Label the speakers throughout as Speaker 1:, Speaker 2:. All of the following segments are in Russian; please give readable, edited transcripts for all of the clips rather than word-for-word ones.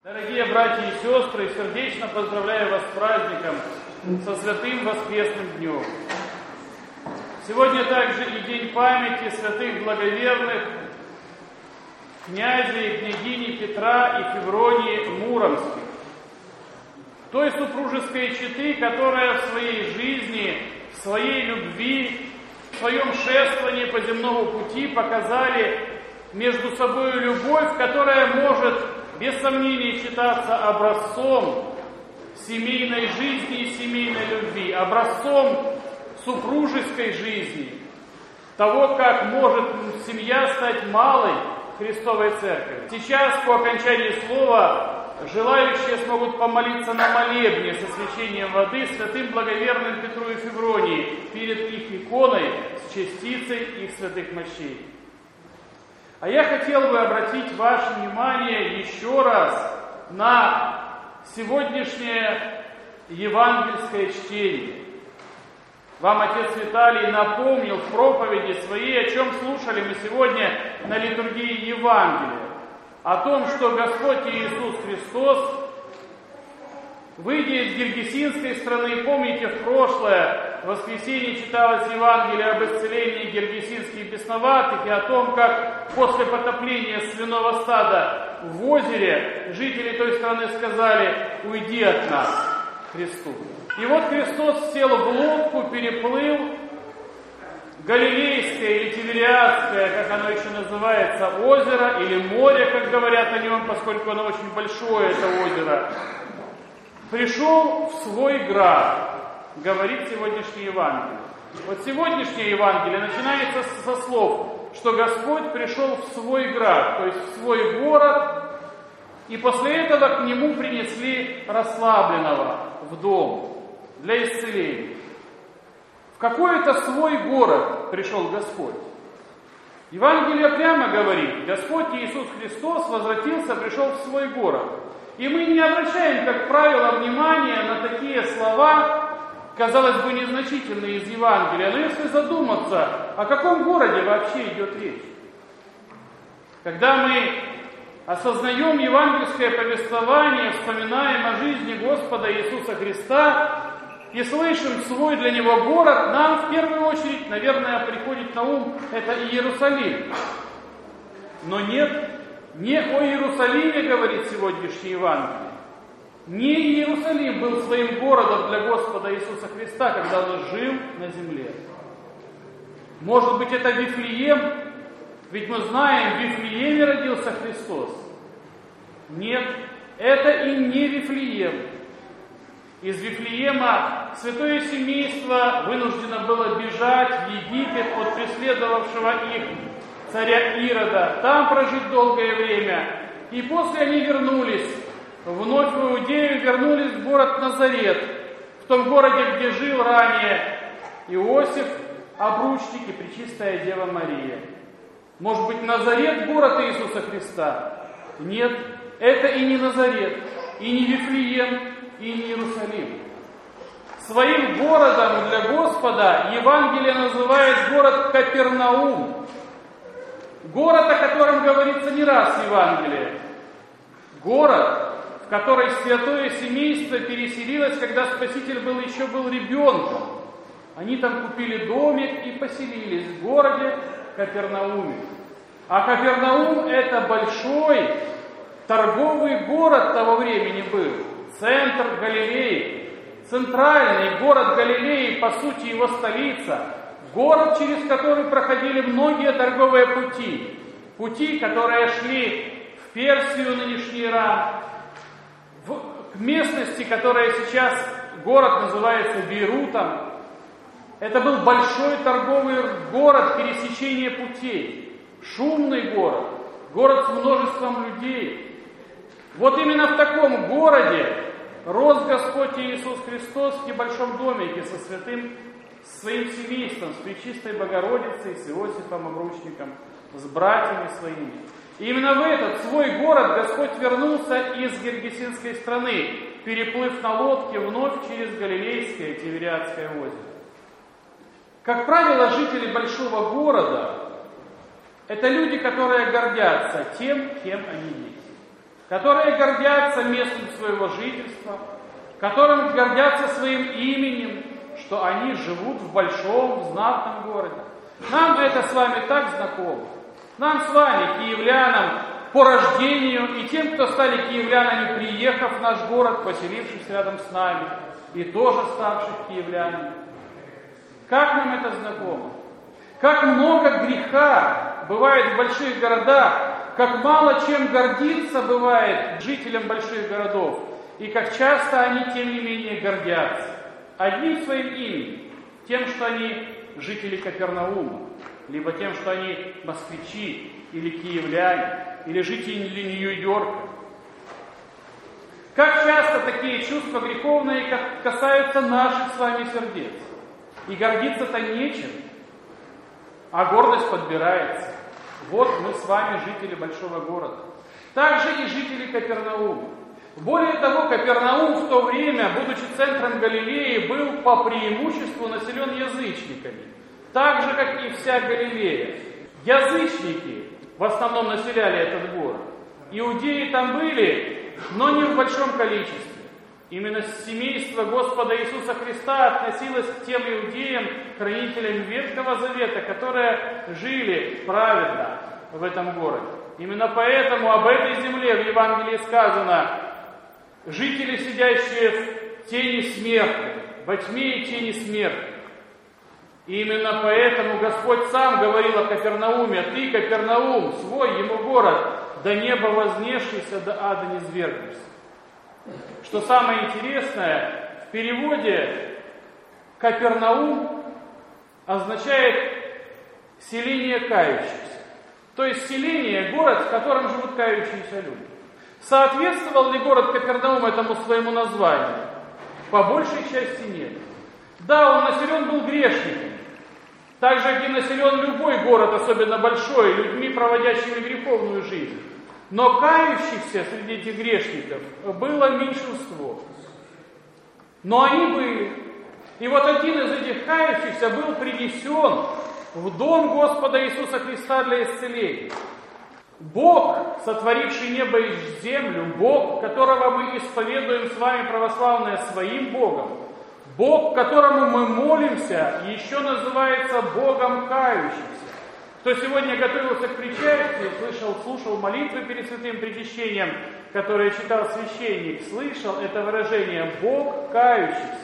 Speaker 1: Дорогие братья и сестры, сердечно поздравляю вас с праздником, со святым воскресным днем. Сегодня также и день памяти святых благоверных князя и княгини Петра и Февронии Муромских, той супружеской четы, которая в своей жизни, в своей любви, в своем шествовании по земному пути показали между собой любовь, которая может без сомнений считаться образцом семейной жизни и семейной любви, образцом супружеской жизни, того, как может семья стать малой Христовой Церкви. Сейчас, по окончании слова, желающие смогут помолиться на молебне со священием воды святым благоверным Петру и Февронии перед их иконой с частицей их святых мощей. А я хотел бы обратить ваше внимание еще раз на сегодняшнее евангельское чтение. Вам отец Виталий напомнил в проповеди своей, о чем слушали мы сегодня на литургии Евангелия. О том, что Господь Иисус Христос, выйдя из Гергесинской страны, помните, в прошлое воскресенье читалось Евангелие об исцелении гергесинских бесноватых и о том, как после потопления свиного стада в озере жители той страны сказали: «Уйди от нас, Христу». И вот Христос сел в лодку, переплыл Галилейское или Тивериадское, как оно еще называется, озеро или море, как говорят о нем, поскольку оно очень большое, это озеро, пришел в свой град, говорит сегодняшнее Евангелие. Вот сегодняшнее Евангелие начинается со слов, что Господь пришел в свой град, то есть в свой город, и после этого к нему принесли расслабленного в дом для исцеления. В какой-то свой город пришел Господь. Евангелие прямо говорит: Господь Иисус Христос возвратился, пришел в свой город. И мы не обращаем, как правило, внимания на такие слова, казалось бы, незначительные из Евангелия. Но если задуматься, о каком городе вообще идет речь? Когда мы осознаем евангельское повествование, вспоминаем о жизни Господа Иисуса Христа и слышим свой для Него город, нам в первую очередь, наверное, приходит на ум это Иерусалим. Но нет, не о Иерусалиме говорит сегодняшнее Евангелие. Не Иерусалим был своим городом для Господа Иисуса Христа, когда Он жил на земле. Может быть, это Вифлеем? Ведь мы знаем, в Вифлееме родился Христос. Нет, это и не Вифлеем. Из Вифлеема святое семейство вынуждено было бежать в Египет от преследовавшего их царя Ирода, там прожить долгое время. И после они вернулись вновь в Иудею, вернулись в город Назарет, в том городе, где жил ранее Иосиф, обручник и Пречистая Дева Мария. Может быть, Назарет город Иисуса Христа? Нет, это и не Назарет, и не Вифлеем, и не Иерусалим. Своим городом для Господа Евангелие называет город Капернаум. Город, о котором говорится не раз в Евангелии. Город, в который святое семейство переселилось, когда Спаситель еще был ребенком. Они там купили домик и поселились в городе Капернауме. А Капернаум — это большой торговый город того времени был. Центр Галилеи. Центральный город Галилеи, по сути, его столица. Город, через который проходили многие торговые пути. Пути, которые шли в Персию, нынешний Иран, к местности, которая сейчас, город называется Бейрутом. Это был большой торговый город пересечения путей. Шумный город. Город с множеством людей. Вот именно в таком городе рос Господь Иисус Христос в небольшом домике со своим семейством, с Пречистой Богородицей, с Иосифом обручником, с братьями своими. И именно в этот свой город Господь вернулся из Гергесинской страны, переплыв на лодке вновь через Галилейское Тивериадское озеро. Как правило, жители большого города — это люди, которые гордятся тем, кем они есть. которые гордятся местом своего жительства, которым гордятся своим именем, что они живут в большом, знатном городе. Нам это с вами так знакомо. Нам с вами, киевлянам, по рождению, и тем, кто стали киевлянами, приехав в наш город, поселившись рядом с нами, и тоже ставших киевлянами. Как нам это знакомо? Как много греха бывает в больших городах, как мало чем гордиться бывает жителям больших городов, и как часто они, тем не менее, гордятся. Одним своим именем, тем, что они жители Капернаума, либо тем, что они москвичи, или киевляне, или жители Нью-Йорка. Как часто такие чувства греховные касаются наших с вами сердец. И гордиться-то нечем, а гордость подбирается. Вот мы с вами жители большого города. Также и жители Капернаума. Более того, Капернаум в то время, будучи центром Галилеи, был по преимуществу населен язычниками. Так же, как и вся Галилея. Язычники в основном населяли этот город. Иудеи там были, но не в большом количестве. Именно семейство Господа Иисуса Христа относилось к тем иудеям, хранителям Ветхого Завета, которые жили праведно в этом городе. Именно поэтому об этой земле в Евангелии сказано: жители, сидящие в тени смерти, во тьме и тени смерти. И именно поэтому Господь сам говорил о Капернауме: ты, Капернаум, свой ему город, до неба вознесшийся, до ада не низвергнешься. Что самое интересное, в переводе Капернаум означает селение кающихся. То есть селение, город, в котором живут кающиеся люди. Соответствовал ли город Капернаум этому своему названию? По большей части нет. Да, он населен был грешниками. Так же, как и населен любой город, особенно большой, людьми, проводящими греховную жизнь. Но кающихся среди этих грешников было меньшинство. Но они были. И вот один из этих кающихся был принесен в дом Господа Иисуса Христа для исцеления. Бог, сотворивший небо и землю, Бог, которого мы исповедуем с вами, православные, своим Богом, Бог, которому мы молимся, еще называется Богом кающихся. Кто сегодня готовился к причастию, слушал молитвы перед святым причащением, которые читал священник, слышал это выражение «Бог кающийся».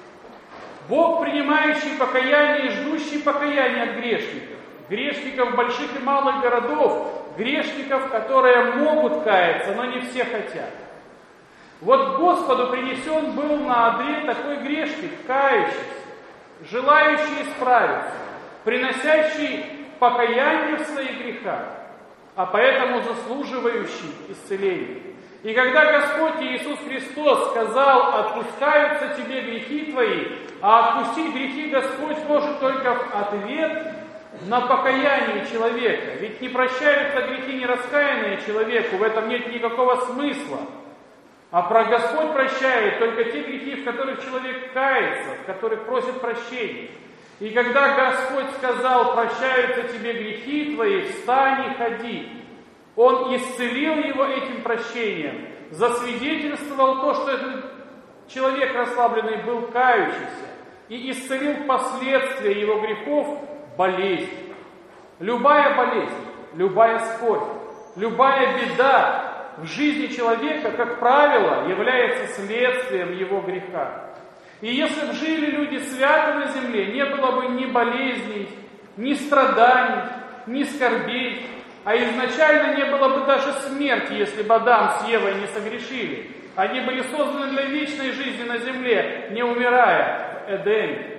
Speaker 1: Бог, принимающий покаяние и ждущий покаяния от грешников. Грешников больших и малых городов, грешников, которые могут каяться, но не все хотят. Вот Господу принесен был на одре такой грешник, кающийся, желающий исправиться, приносящий покаяние в своих грехах, а поэтому заслуживающий исцеления. И когда Господь Иисус Христос сказал: «Отпускаются тебе грехи твои», а отпустить грехи Господь может только в ответ на покаяние человека. Ведь не прощаются грехи нераскаянные человеку, в этом нет никакого смысла. А Господь прощает только те грехи, в которых человек кается, в которых просит прощения. И когда Господь сказал: «Прощаются тебе грехи твои, встань и ходи», Он исцелил его этим прощением, засвидетельствовал то, что этот человек расслабленный был кающийся, и исцелил последствия его грехов — болезнь. Любая болезнь, любая скорбь, любая беда в жизни человека, как правило, является следствием его греха. И если бы жили люди свято на земле, не было бы ни болезней, ни страданий, ни скорбей, а изначально не было бы даже смерти, если бы Адам с Евой не согрешили. Они были созданы для вечной жизни на земле, не умирая в Эдеме.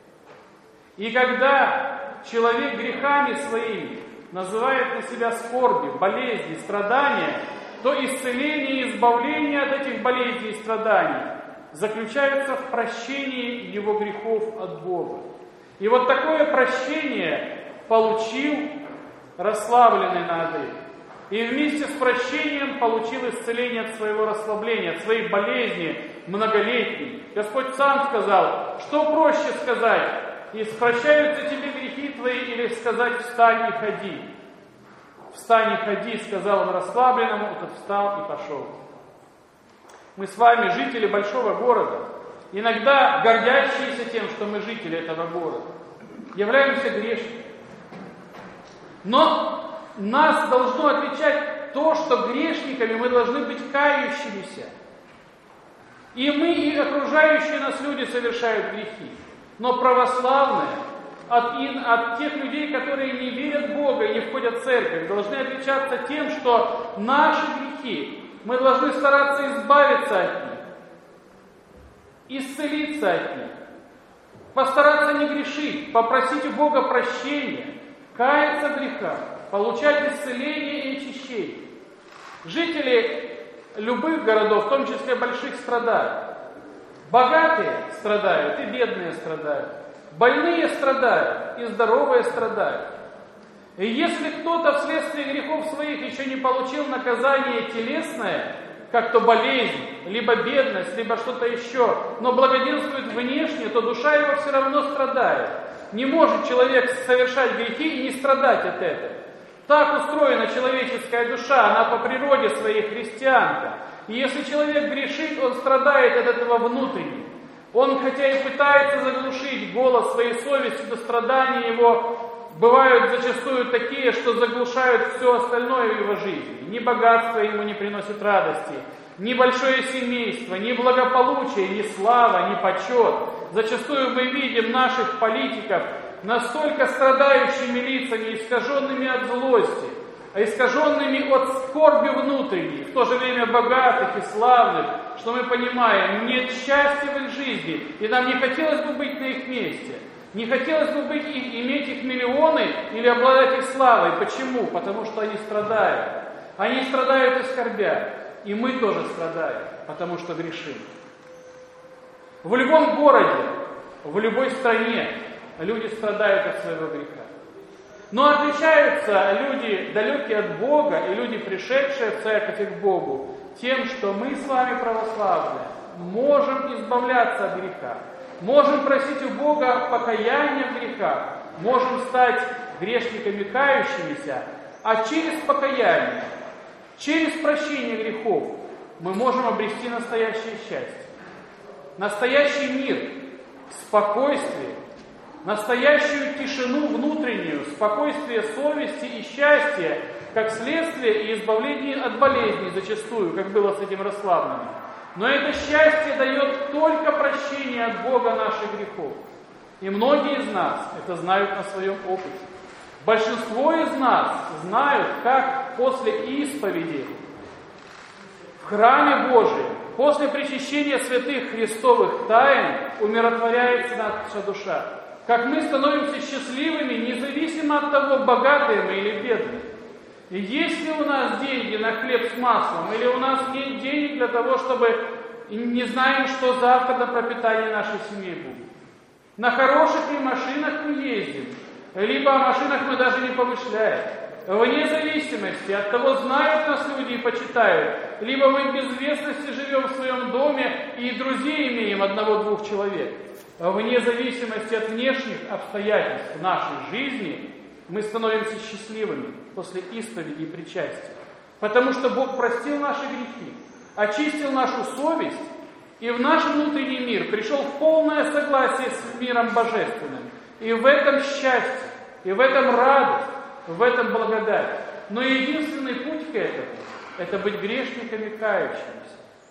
Speaker 1: И когда человек грехами своими называет на себя скорби, болезни, страдания, то исцеление и избавление от этих болезней и страданий заключаются в прощении его грехов от Бога. И вот такое прощение получил расслабленный на одре. И вместе с прощением получил исцеление от своего расслабления, от своей болезни многолетней. Господь сам сказал: что проще сказать: «И прощаются тебе грехи твои», или сказать: «Встань и ходи». «Встань и ходи», сказал он расслабленному, тот встал и пошел. Мы с вами жители большого города, иногда гордящиеся тем, что мы жители этого города, являемся грешниками. Но нас должно отличать то, что грешниками мы должны быть кающимися. И мы, и окружающие нас люди совершают грехи. Но православные от тех людей, которые не верят в Бога и не входят в церковь, должны отличаться тем, что наши грехи, мы должны стараться избавиться от них, исцелиться от них, постараться не грешить, попросить у Бога прощения, каяться в грехах, получать исцеление и очищение. Жители любых городов, в том числе больших, страдают. Богатые страдают и бедные страдают. Больные страдают и здоровые страдают. И если кто-то вследствие грехов своих еще не получил наказание телесное, как то болезнь, либо бедность, либо что-то еще, но благоденствует внешне, то душа его все равно страдает. Не может человек совершать грехи и не страдать от этого. Так устроена человеческая душа, она по природе своей христианка. И если человек грешит, он страдает от этого внутренне. Он, хотя и пытается заглушить голос своей совести, но страдания его бывают зачастую такие, что заглушают все остальное в его жизни. Ни богатство ему не приносит радости, ни большое семейство, ни благополучие, ни слава, ни почет. Зачастую мы видим наших политиков настолько страдающими лицами, искаженными от злости, искаженными от скорби внутренней, в то же время богатых и славных, что мы понимаем, нет счастья в их жизни, и нам не хотелось бы быть на их месте. Не хотелось бы иметь их миллионы или обладать их славой. Почему? Потому что они страдают. Они страдают и скорбят. И мы тоже страдаем, потому что грешим. В любом городе, в любой стране люди страдают от своего греха. Но отличаются люди, далекие от Бога, и люди, пришедшие в церковь и к Богу, тем, что мы с вами, православные, можем избавляться от греха. Можем просить у Бога покаяния в грехах, можем стать грешниками кающимися, а через покаяние, через прощение грехов мы можем обрести настоящее счастье, настоящий мир, спокойствие, настоящую тишину внутреннюю, спокойствие совести и счастье, как следствие и избавление от болезней зачастую, как было с этим расслабленным. Но это счастье дает только прощение от Бога наших грехов. И многие из нас это знают на своем опыте. Большинство из нас знают, как после исповеди в храме Божьем, после причащения святых христовых тайн умиротворяется наша душа. Как мы становимся счастливыми, независимо от того, богатые мы или бедные. И есть ли у нас деньги на хлеб с маслом, или у нас нет денег для того, чтобы не знаем, что завтра на пропитание нашей семьи будет. На хороших ли машинах мы ездим, либо о машинах мы даже не помышляем. Вне зависимости от того, знают нас люди и почитают, либо мы в безвестности живем в своем доме и друзей имеем одного-двух человек. Вне зависимости от внешних обстоятельств нашей жизни мы становимся счастливыми после исповеди и причастия. Потому что Бог простил наши грехи, очистил нашу совесть, и в наш внутренний мир пришел в полное согласие с миром божественным. И в этом счастье, и в этом радость, в этом благодать. Но единственный путь к этому – это быть грешниками кающимися.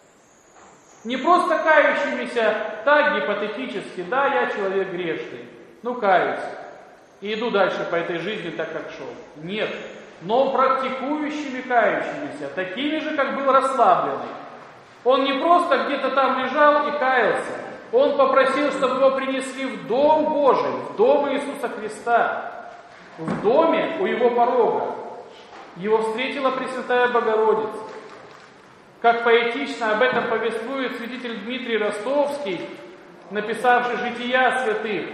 Speaker 1: Не просто кающимися так гипотетически, да, я человек грешный, каюсь. И иду дальше по этой жизни так, как шел. Нет, но практикующими кающимися, такими же, как был расслабленный. Он не просто где-то там лежал и каялся. Он попросил, чтобы его принесли в Дом Божий, в Дом Иисуса Христа. В доме у его порога его встретила Пресвятая Богородица. Как поэтично об этом повествует святитель Дмитрий Ростовский, написавший «Жития святых».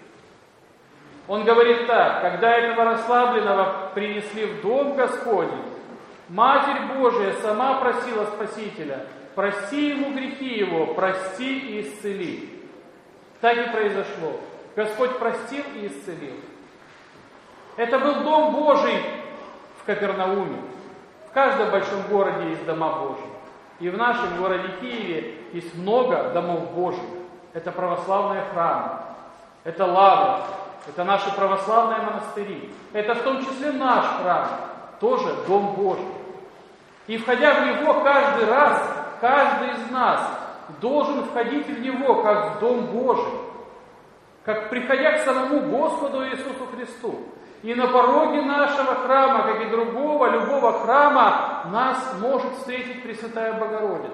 Speaker 1: Он говорит так: когда этого расслабленного принесли в Дом Господень, Матерь Божия сама просила Спасителя: прости ему грехи его, прости и исцели. Так и произошло. Господь простил и исцелил. Это был Дом Божий, в в Капернауме. В каждом большом городе есть дома Божьи. И в нашем городе Киеве есть много домов Божьих. Это православные храмы, это лавры, это наши православные монастыри. Это в том числе наш храм, тоже Дом Божий. И входя в него каждый раз, каждый из нас должен входить в него как в Дом Божий, как приходя к самому Господу Иисусу Христу. И на пороге нашего храма, как и другого, любого храма, нас может встретить Пресвятая Богородица.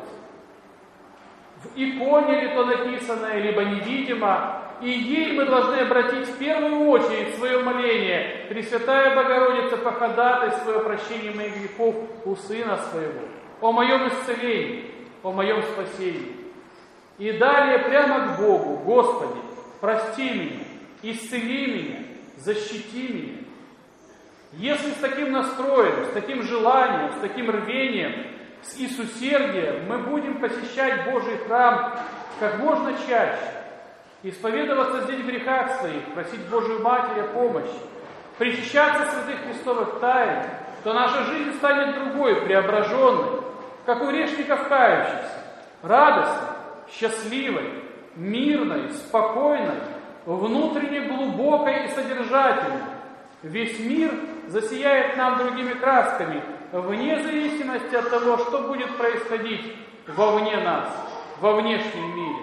Speaker 1: В иконе ли то написанное, либо невидимо, и ей мы должны обратить в первую очередь свое моление: Пресвятая Богородица, походатайствуй о прощении моих грехов у Сына Своего, о моем исцелении, о моем спасении. И далее прямо к Богу: Господи, прости меня, исцели меня, защити меня. Если с таким настроем, с таким желанием, с таким рвением и с усердием мы будем посещать Божий храм как можно чаще, исповедоваться здесь в грехах своих, просить Божию Матерь о помощи, причащаться святых Христовых тайн, то наша жизнь станет другой, преображенной, как у грешников кающихся, радостной, счастливой, мирной, спокойной, внутренне глубокой и содержательной. Весь мир засияет нам другими красками, вне зависимости от того, что будет происходить вовне нас, во внешнем мире.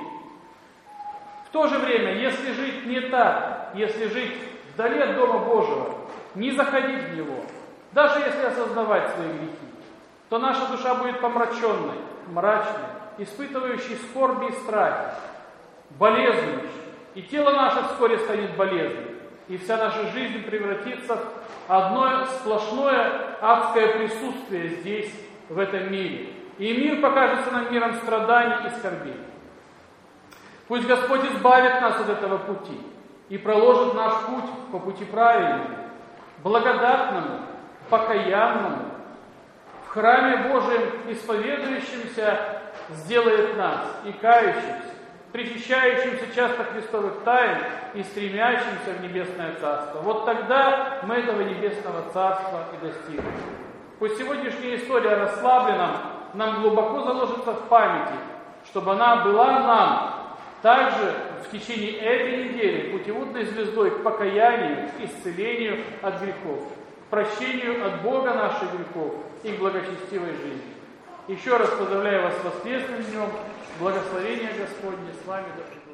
Speaker 1: В то же время, если жить не так, если жить вдали от Дома Божьего, не заходить в него, даже если осознавать свои грехи, то наша душа будет помраченной, мрачной, испытывающей скорби и страхи, болезнующей, и тело наше вскоре станет болезненным, и вся наша жизнь превратится в одно сплошное адское присутствие здесь, в этом мире. И мир покажется нам миром страданий и скорбей. Пусть Господь избавит нас от этого пути и проложит наш путь по пути правильному, благодатному, покаянному. В храме Божьем исповедующимся сделает нас и кающимся, причащающимся часто Христовых тайн и стремящимся в Небесное Царство. Вот тогда мы этого Небесного Царства и достигнем. Пусть сегодняшняя история о расслабленном нам глубоко заложится в памяти, чтобы она была нам также в течение этой недели путеводной звездой к покаянию, к исцелению от грехов, к прощению от Бога наших грехов и к благочестивой жизни. Еще раз поздравляю вас с воскресным днем. Благословение Господне с вами.